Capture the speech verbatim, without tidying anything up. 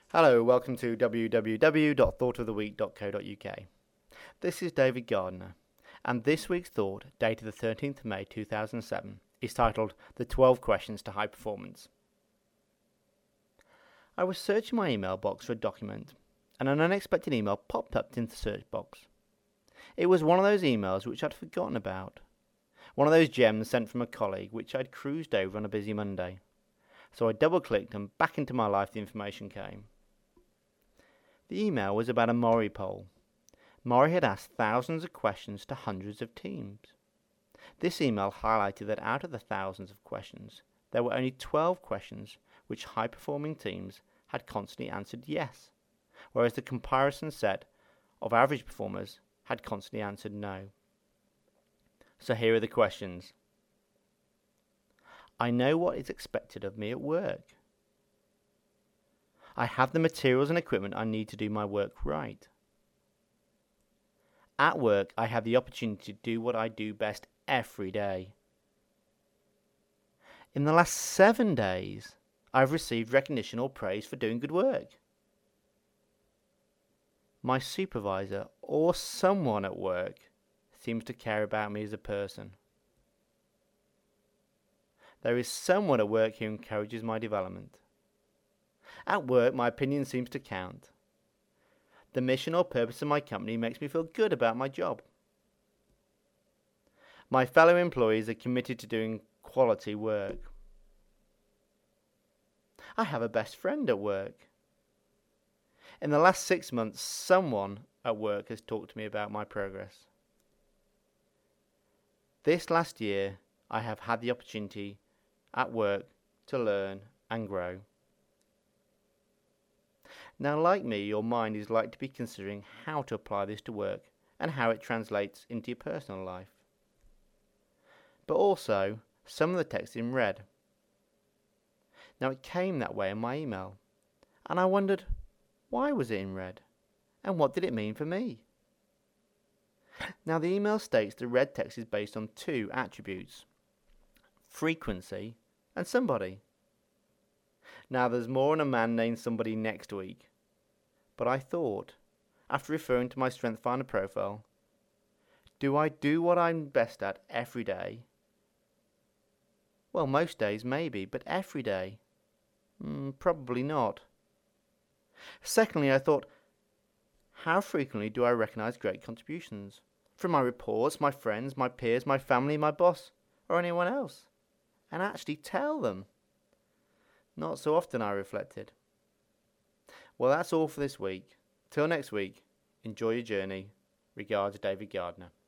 Hello, welcome to w w w dot thought of the week dot co dot u k. This is David Gardner, and this week's thought, dated the thirteenth of May two thousand seven, is titled The twelve Questions to High Performance. I was searching my email box for a document, and an unexpected email popped up in the search box. It was one of those emails which I'd forgotten about, one of those gems sent from a colleague which I'd cruised over on a busy Monday. So I double-clicked and back into my life the information came. The email was about a Maury poll. Maury had asked thousands of questions to hundreds of teams. This email highlighted that out of the thousands of questions, there were only twelve questions which high-performing teams had constantly answered yes, whereas the comparison set of average performers had constantly answered no. So here are the questions. I know what is expected of me at work. I have the materials and equipment I need to do my work right. At work, I have the opportunity to do what I do best every day. In the last seven days, I've received recognition or praise for doing good work. My supervisor or someone at work seems to care about me as a person. There is someone at work who encourages my development. At work, my opinion seems to count. The mission or purpose of my company makes me feel good about my job. My fellow employees are committed to doing quality work. I have a best friend at work. In the last six months, someone at work has talked to me about my progress. This last year, I have had the opportunity at work to learn and grow. Now, like me, your mind is likely to be considering how to apply this to work and how it translates into your personal life. But also, some of the text is in red. Now, it came that way in my email, and I wondered, why was it in red? And what did it mean for me? Now, the email states the red text is based on two attributes: frequency and somebody. Now, there's more on a man named Somebody next week, but I thought, after referring to my Strength Finder profile, do I do what I'm best at every day? Well, most days maybe, but every day? Mm, probably not. Secondly, I thought, how frequently do I recognise great contributions? From my reports, my friends, my peers, my family, my boss, or anyone else? And actually tell them? Not so often, I reflected. Well, that's all for this week. Till next week, enjoy your journey. Regards, David Gardner.